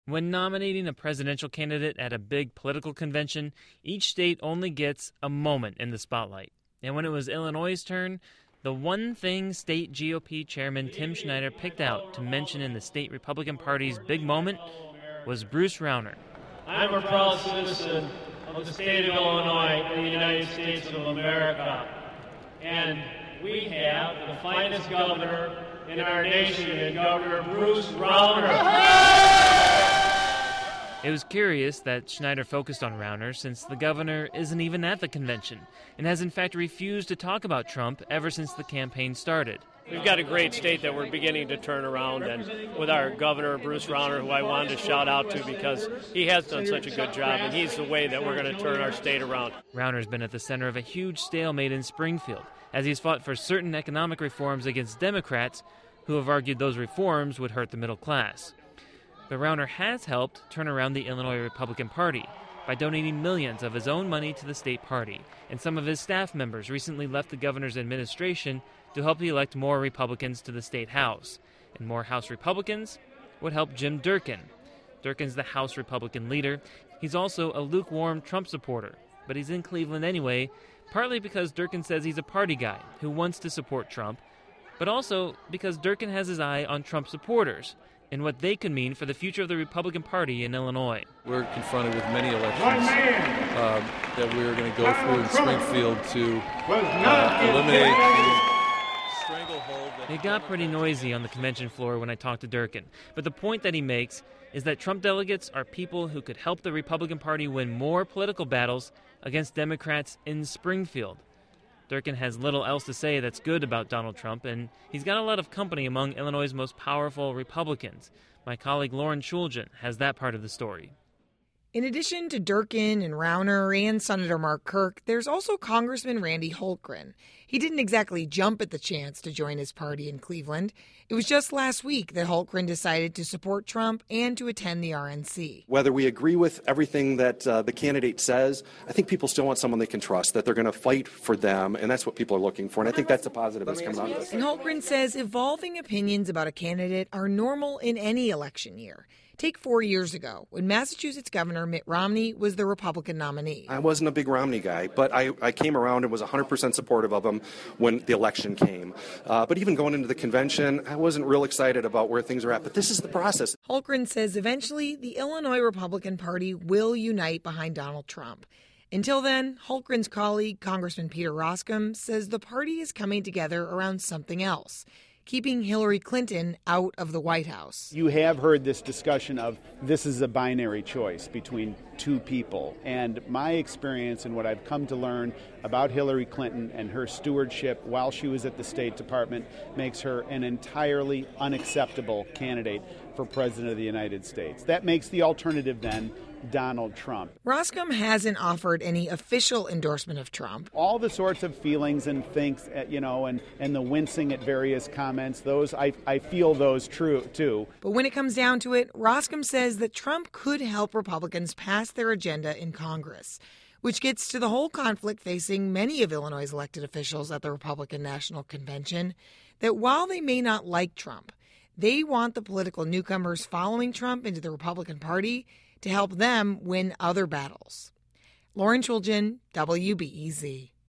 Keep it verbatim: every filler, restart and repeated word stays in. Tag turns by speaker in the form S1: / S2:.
S1: When nominating a presidential candidate at a big political convention, each state only gets a moment in the spotlight. And when it was Illinois' turn, the one thing state G O P chairman Tim Schneider picked out to mention in the state Republican Party's big moment was Bruce Rauner.
S2: I'm a proud citizen of the state of Illinois in the United States of America. And we have the finest governor in our nation, Governor Bruce Rauner.
S1: It was curious that Schneider focused on Rauner since the governor isn't even at the convention and has in fact refused to talk about Trump ever since the campaign started.
S3: We've got a great state that we're beginning to turn around, and with our governor, Bruce Rauner, who I wanted to shout out to because he has done such a good job, and he's the way that we're going to turn our state around.
S1: Rauner's been at the center of a huge stalemate in Springfield as he's fought for certain economic reforms against Democrats who have argued those reforms would hurt the middle class. But Rauner has helped turn around the Illinois Republican Party by donating millions of his own money to the state party, and some of his staff members recently left the governor's administration to help elect more Republicans to the state House. And more House Republicans would help Jim Durkin. Durkin's the House Republican leader. He's also a lukewarm Trump supporter, but he's in Cleveland anyway, partly because Durkin says he's a party guy who wants to support Trump, but also because Durkin has his eye on Trump supporters and what they could mean for the future of the Republican Party in Illinois.
S4: We're confronted with many elections uh, that we're going to go through in Springfield to uh, eliminate the stranglehold.
S1: It got pretty noisy on the convention floor when I talked to Durkin, but the point that he makes is that Trump delegates are people who could help the Republican Party win more political battles against Democrats in Springfield. Durkin has little else to say that's good about Donald Trump, and he's got a lot of company among Illinois' most powerful Republicans. My colleague Lauren Shulgin has that part of the story.
S5: In addition to Durkin and Rauner and Senator Mark Kirk, there's also Congressman Randy Hultgren. He didn't exactly jump at the chance to join his party in Cleveland. It was just last week that Hultgren decided to support Trump and to attend the R N C.
S6: Whether we agree with everything that uh, the candidate says, I think people still want someone they can trust, that they're going to fight for them, and that's what people are looking for. And I think that's a positive that's coming out of this.
S5: And Hultgren says evolving opinions about a candidate are normal in any election year. Take four years ago, when Massachusetts Governor Mitt Romney was the Republican nominee.
S6: I wasn't a big Romney guy, but I, I came around and was one hundred percent supportive of him when the election came. Uh, but even going into the convention, I wasn't real excited about where things are at. But this is the process.
S5: Hultgren says eventually the Illinois Republican Party will unite behind Donald Trump. Until then, Hultgren's colleague, Congressman Peter Roskam, says the party is coming together around something else: keeping Hillary Clinton out of the White House.
S7: You have heard this discussion of this is a binary choice between two people. And my experience and what I've come to learn about Hillary Clinton and her stewardship while she was at the State Department makes her an entirely unacceptable candidate for President of the United States. That makes the alternative then Donald Trump.
S5: Roskam hasn't offered any official endorsement of Trump.
S7: All the sorts of feelings and thinks, you know, and, and the wincing at various comments, those I, I feel those true too.
S5: But when it comes down to it, Roskam says that Trump could help Republicans pass their agenda in Congress, which gets to the whole conflict facing many of Illinois' elected officials at the Republican National Convention, that while they may not like Trump, they want the political newcomers following Trump into the Republican Party to help them win other battles. Lauren Shulgin, W B E Z.